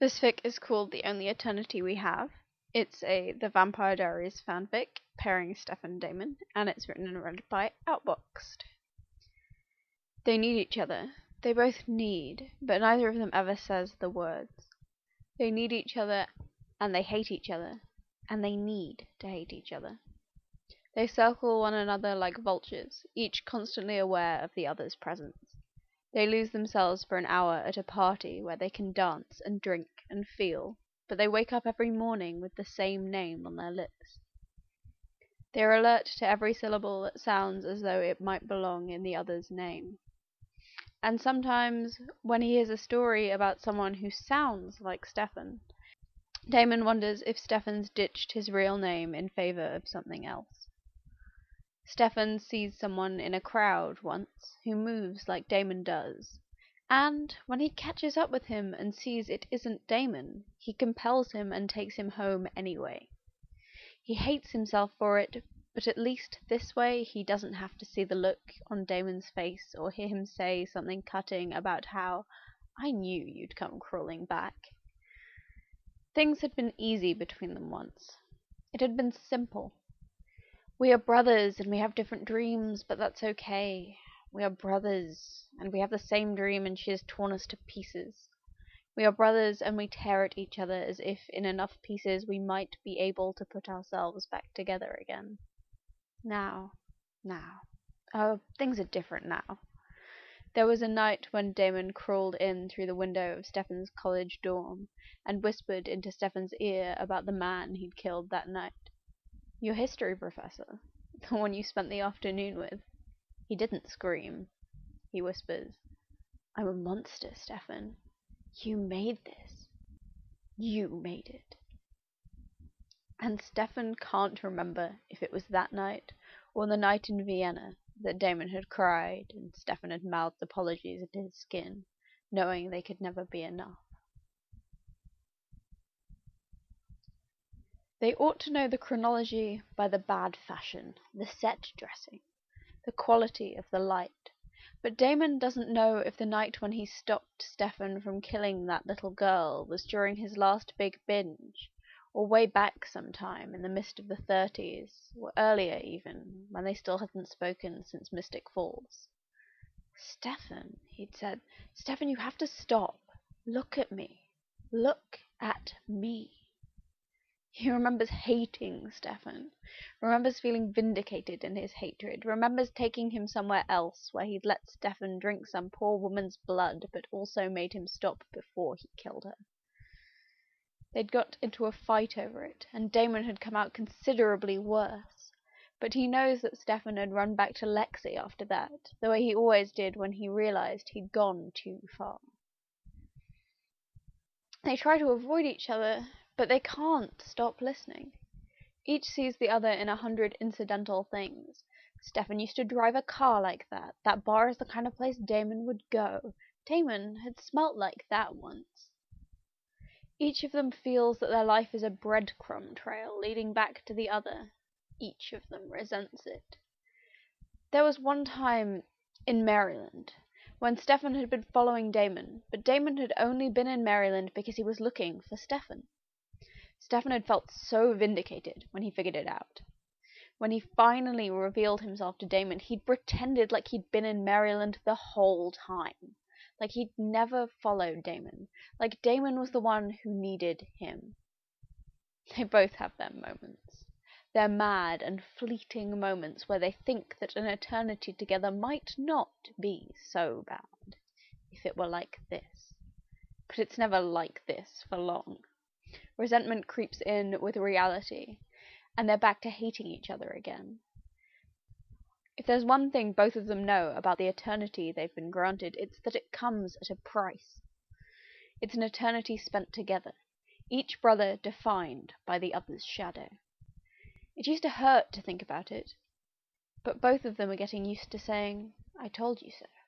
This fic is called The Only Eternity We Have. It's The Vampire Diaries fanfic pairing Stefan and Damon, and it's written and read by Outboxed. They need each other. They both need, but neither of them ever says the words. They need each other, and they hate each other, and they need to hate each other. They circle one another like vultures, each constantly aware of the other's presence. They lose themselves for an hour at a party where they can dance and drink and feel, but they wake up every morning with the same name on their lips. They are alert to every syllable that sounds as though it might belong in the other's name. And sometimes, when he hears a story about someone who sounds like Stefan, Damon wonders if Stefan's ditched his real name in favor of something else. Stefan sees someone in a crowd once who moves like Damon does, and when he catches up with him and sees it isn't Damon, he compels him and takes him home anyway. He hates himself for it, but at least this way he doesn't have to see the look on Damon's face or hear him say something cutting about how, "I knew you'd come crawling back." Things had been easy between them once. It had been simple. We are brothers and we have different dreams, but that's okay. We are brothers and we have the same dream and she has torn us to pieces. We are brothers and we tear at each other as if in enough pieces we might be able to put ourselves back together again. Now. Oh, things are different now. There was a night when Damon crawled in through the window of Stefan's college dorm and whispered into Stefan's ear about the man he'd killed that night. "Your history professor, the one you spent the afternoon with. He didn't scream." He whispers, "I'm a monster, Stefan. You made this. You made it." And Stefan can't remember if it was that night or the night in Vienna that Damon had cried and Stefan had mouthed apologies into his skin, knowing they could never be enough. They ought to know the chronology by the bad fashion, the set dressing, the quality of the light, but Damon doesn't know if the night when he stopped Stefan from killing that little girl was during his last big binge, or way back sometime in the mist of the 30s, or earlier even, when they still hadn't spoken since Mystic Falls. "Stefan," he'd said, "Stefan, you have to stop. Look at me. Look at me." He remembers hating Stefan, remembers feeling vindicated in his hatred, remembers taking him somewhere else where he'd let Stefan drink some poor woman's blood but also made him stop before he killed her. They'd got into a fight over it, and Damon had come out considerably worse, but he knows that Stefan had run back to Lexi after that, the way he always did when he realized he'd gone too far. They try to avoid each other, but they can't stop listening. Each sees the other in 100 incidental things. "Stefan used to drive a car like that. That bar is the kind of place Damon would go. Damon had smelt like that once." Each of them feels that their life is a breadcrumb trail leading back to the other. Each of them resents it. There was one time in Maryland when Stefan had been following Damon, but Damon had only been in Maryland because he was looking for Stefan. Stefan had felt so vindicated when he figured it out. When he finally revealed himself to Damon, he'd pretended like he'd been in Maryland the whole time. Like he'd never followed Damon. Like Damon was the one who needed him. They both have their moments. Their mad and fleeting moments where they think that an eternity together might not be so bad if it were like this. But it's never like this for long. Resentment creeps in with reality, and they're back to hating each other again. If there's one thing both of them know about the eternity they've been granted, it's that it comes at a price. It's an eternity spent together, each brother defined by the other's shadow. It used to hurt to think about it, but both of them are getting used to saying, "I told you so."